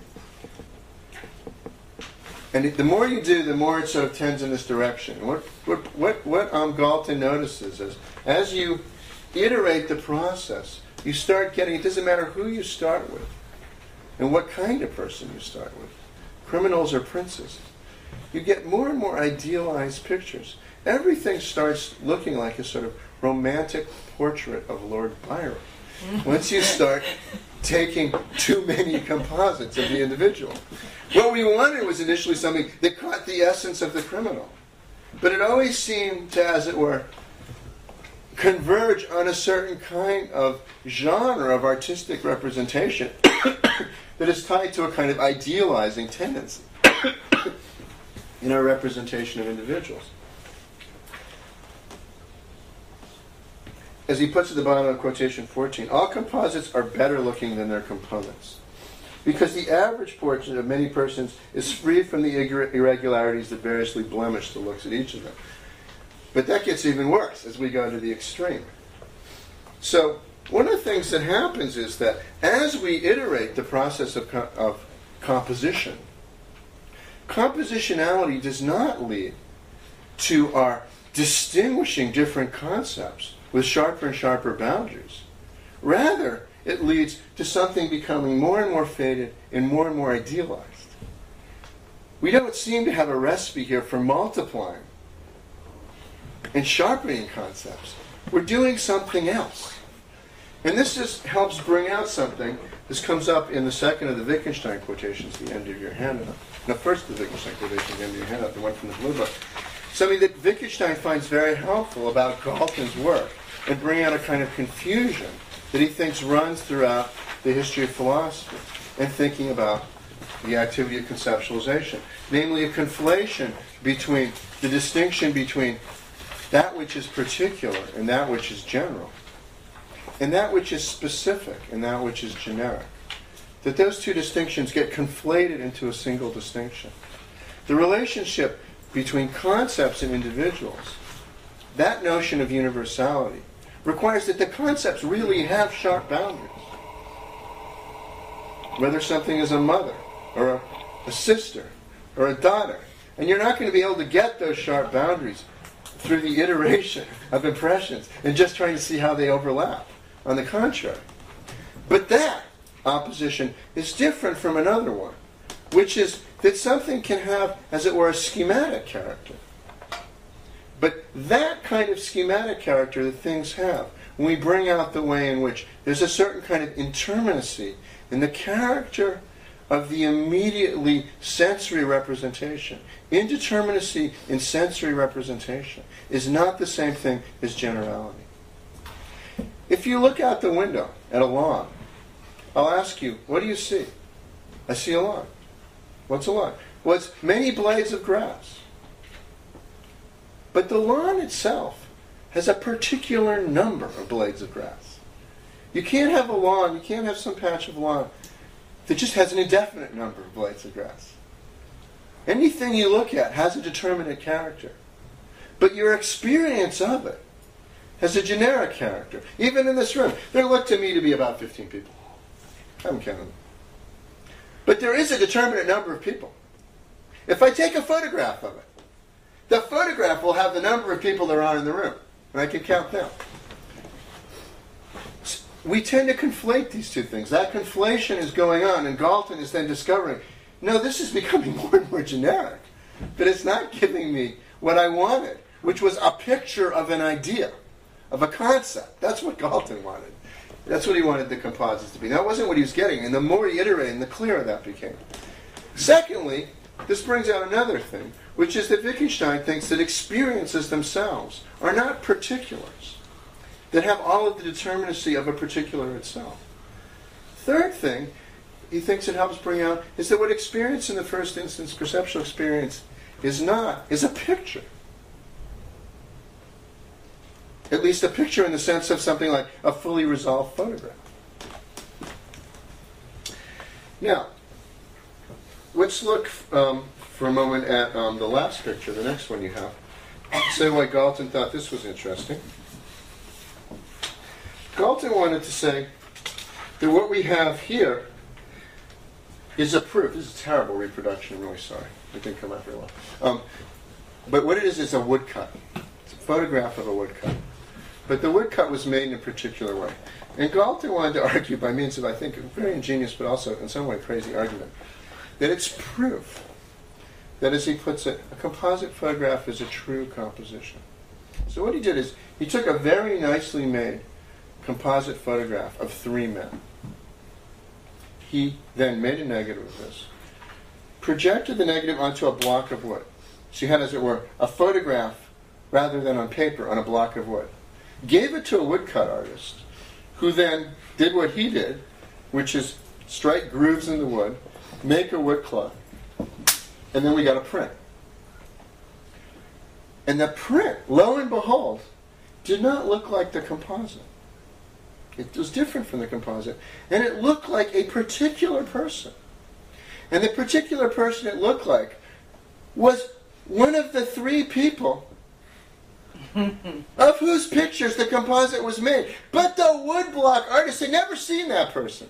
And it, the more you do, the more it sort of tends in this direction. What what what what um, Galton notices is, as you iterate the process, you start getting. It doesn't matter who you start with, and what kind of person you start with. Criminals or princes. You get more and more idealized pictures. Everything starts looking like a sort of romantic portrait of Lord Byron. Once you start taking too many composites of the individual. What we wanted was initially something that caught the essence of the criminal. But it always seemed to, as it were, converge on a certain kind of genre of artistic representation that is tied to a kind of idealizing tendency in our representation of individuals. As he puts at the bottom of quotation fourteen, all composites are better looking than their components, because the average portrait of many persons is free from the irregularities that variously blemish the looks of each of them. But that gets even worse as we go to the extreme. So one of the things that happens is that as we iterate the process of, co- of composition, compositionality does not lead to our distinguishing different concepts with sharper and sharper boundaries. Rather, it leads to something becoming more and more faded and more and more idealized. We don't seem to have a recipe here for multiplying and sharpening concepts. We're doing something else. And this just helps bring out something. This comes up in the second of the Wittgenstein quotations, the end of your handout. No, first of the Wittgenstein quotation, the end of your handout, the one from the Blue Book. Something that Wittgenstein finds very helpful about Galton's work and bring out a kind of confusion that he thinks runs throughout the history of philosophy and thinking about the activity of conceptualization. Namely, a conflation between the distinction between that which is particular and that which is general, and that which is specific and that which is generic. That those two distinctions get conflated into a single distinction. The relationship between concepts and individuals, that notion of universality, requires that the concepts really have sharp boundaries. Whether something is a mother, or a, a sister, or a daughter. And you're not going to be able to get those sharp boundaries through the iteration of impressions and just trying to see how they overlap. On the contrary. But that opposition is different from another one, which is that something can have, as it were, a schematic character. But that kind of schematic character that things have, when we bring out the way in which there's a certain kind of interminacy in the character of the immediately sensory representation. Indeterminacy in sensory representation is not the same thing as generality. If you look out the window at a lawn, I'll ask you, what do you see? I see a lawn. What's a lawn? Well, it's many blades of grass. But the lawn itself has a particular number of blades of grass. You can't have a lawn, you can't have some patch of lawn that just has an indefinite number of blades of grass. Anything you look at has a determinate character. But your experience of it has a generic character. Even in this room, there look to me to be about fifteen people. I haven't counted them. But there is a determinate number of people. If I take a photograph of it, the photograph will have the number of people there are in the room, and I can count them. We tend to conflate these two things. That conflation is going on, and Galton is then discovering, no, this is becoming more and more generic, but it's not giving me what I wanted, which was a picture of an idea, of a concept. That's what Galton wanted. That's what he wanted the composites to be. That wasn't what he was getting, and the more he iterated, the clearer that became. Secondly, this brings out another thing, which is that Wittgenstein thinks that experiences themselves are not particulars, that have all of the determinacy of a particular itself. Third thing he thinks it helps bring out is that what experience in the first instance, perceptual experience, is not, is a picture. At least a picture in the sense of something like a fully resolved photograph. Now, let's look um, for a moment at um, the last picture, the next one you have. Say why Galton thought this was interesting. Galton wanted to say that what we have here is a proof. This is a terrible reproduction, I'm really sorry. It didn't come out very well. Um, but what it is is a woodcut. It's a photograph of a woodcut. But the woodcut was made in a particular way. And Galton wanted to argue by means of, I think, a very ingenious but also in some way crazy argument, that it's proof that, as he puts it, a composite photograph is a true composition. So what he did is he took a very nicely made composite photograph of three men. He then made a negative of this, projected the negative onto a block of wood. So you had, as it were, a photograph rather than on paper, on a block of wood. Gave it to a woodcut artist, who then did what he did, which is strike grooves in the wood, make a woodcloth, and then we got a print. And the print, lo and behold, did not look like the composite. It was different from the composite. And it looked like a particular person. And the particular person it looked like was one of the three people of whose pictures the composite was made. But the woodblock artist had never seen that person.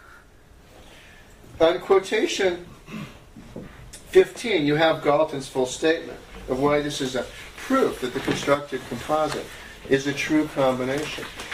On quotation fifteen, you have Galton's full statement of why this is a proof that the constructed composite is a true combination.